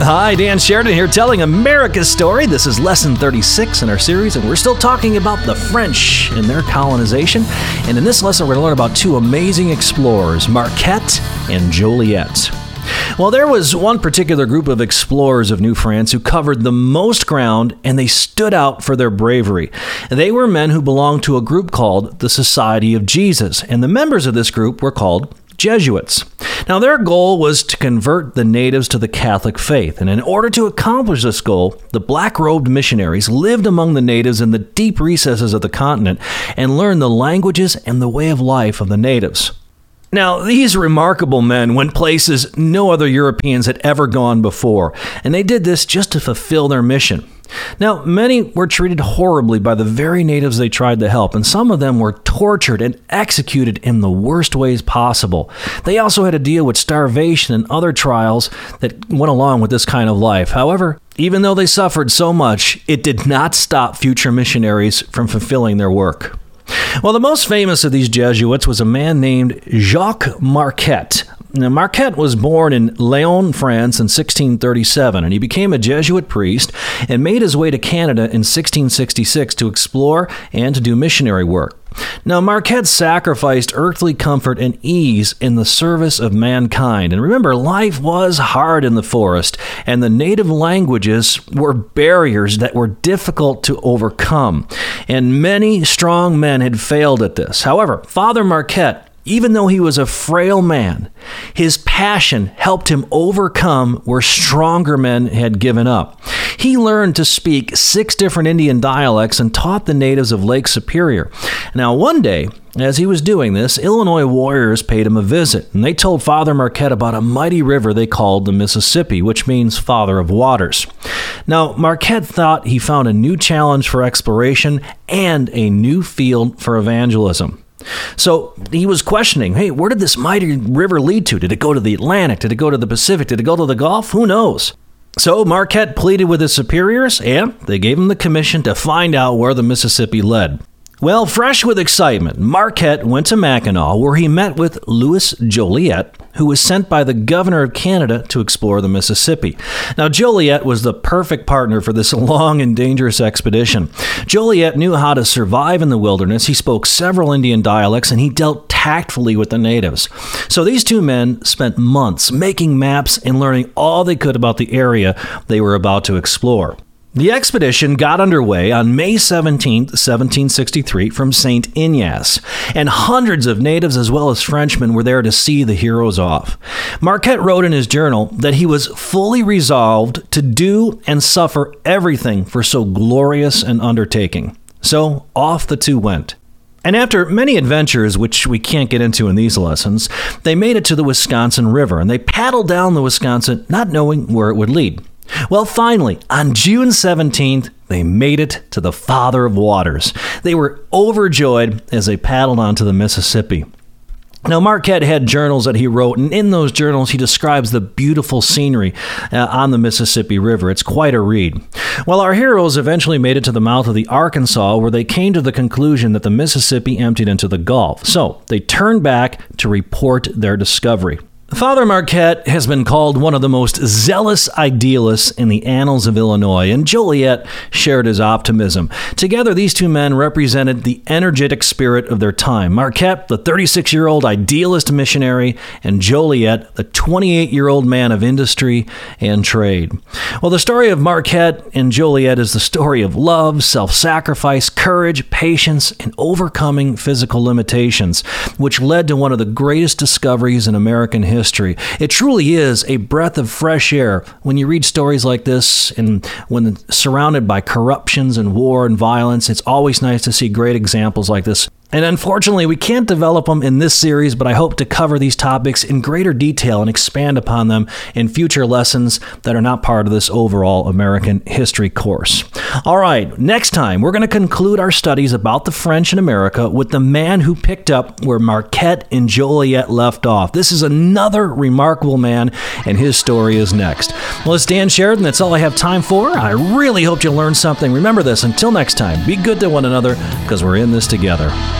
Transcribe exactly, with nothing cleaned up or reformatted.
Hi, Dan Sheridan here telling America's story. This is lesson thirty-six in our series, and we're still talking about the French and their colonization. And in this lesson, we're going to learn about two amazing explorers, Marquette and Joliet. Well, there was one particular group of explorers of New France who covered the most ground, and they stood out for their bravery. They were men who belonged to a group called the Society of Jesus, and the members of this group were called Jesuits. Now, their goal was to convert the natives to the Catholic faith, and in order to accomplish this goal, the black-robed missionaries lived among the natives in the deep recesses of the continent and learned the languages and the way of life of the natives. Now, these remarkable men went places no other Europeans had ever gone before, and they did this just to fulfill their mission. Now, many were treated horribly by the very natives they tried to help, and some of them were tortured and executed in the worst ways possible. They also had to deal with starvation and other trials that went along with this kind of life. However, even though they suffered so much, it did not stop future missionaries from fulfilling their work. Well, the most famous of these Jesuits was a man named Jacques Marquette. Now, Marquette was born in Lyon, France in sixteen thirty-seven, and he became a Jesuit priest and made his way to Canada in sixteen sixty-six to explore and to do missionary work. Now, Marquette sacrificed earthly comfort and ease in the service of mankind. And remember, life was hard in the forest, and the native languages were barriers that were difficult to overcome. And many strong men had failed at this. However, Father Marquette, even though he was a frail man, his passion helped him overcome where stronger men had given up. He learned to speak six different Indian dialects and taught the natives of Lake Superior. Now, one day, as he was doing this, Illinois warriors paid him a visit, and they told Father Marquette about a mighty river they called the Mississippi, which means Father of Waters. Now, Marquette thought he found a new challenge for exploration and a new field for evangelism. So he was questioning, hey, where did this mighty river lead to? Did it go to the Atlantic? Did it go to the Pacific? Did it go to the Gulf? Who knows? So Marquette pleaded with his superiors, and they gave him the commission to find out where the Mississippi led. Well, fresh with excitement, Marquette went to Mackinac, where he met with Louis Joliet, who was sent by the governor of Canada to explore the Mississippi. Now, Joliet was the perfect partner for this long and dangerous expedition. Joliet knew how to survive in the wilderness. He spoke several Indian dialects, and he dealt tactfully with the natives. So these two men spent months making maps and learning all they could about the area they were about to explore. The expedition got underway on May seventeenth, seventeen sixty-three from Saint Ignace, and hundreds of natives as well as Frenchmen were there to see the heroes off. Marquette wrote in his journal that he was fully resolved to do and suffer everything for so glorious an undertaking. So off the two went. And after many adventures, which we can't get into in these lessons, they made it to the Wisconsin River, and they paddled down the Wisconsin, not knowing where it would lead. Well, finally, on June seventeenth, they made it to the Father of Waters. They were overjoyed as they paddled onto the Mississippi. Now, Marquette had journals that he wrote, and in those journals, he describes the beautiful scenery uh, on the Mississippi River. It's quite a read. Well, our heroes eventually made it to the mouth of the Arkansas, where they came to the conclusion that the Mississippi emptied into the Gulf. So they turned back to report their discovery. Father Marquette has been called one of the most zealous idealists in the annals of Illinois, and Joliet shared his optimism. Together, these two men represented the energetic spirit of their time. Marquette, the thirty-six-year-old idealist missionary, and Joliet, the twenty-eight-year-old man of industry and trade. Well, the story of Marquette and Joliet is the story of love, self-sacrifice, courage, patience, and overcoming physical limitations, which led to one of the greatest discoveries in American history. History. It truly is a breath of fresh air when you read stories like this, and when surrounded by corruptions and war and violence. It's always nice to see great examples like this. And unfortunately, we can't develop them in this series, but I hope to cover these topics in greater detail and expand upon them in future lessons that are not part of this overall American history course. All right, next time, we're going to conclude our studies about the French in America with the man who picked up where Marquette and Joliet left off. This is another remarkable man, and his story is next. Well, it's Dan Sheridan. That's all I have time for. I really hope you learned something. Remember this, until next time, be good to one another, because we're in this together.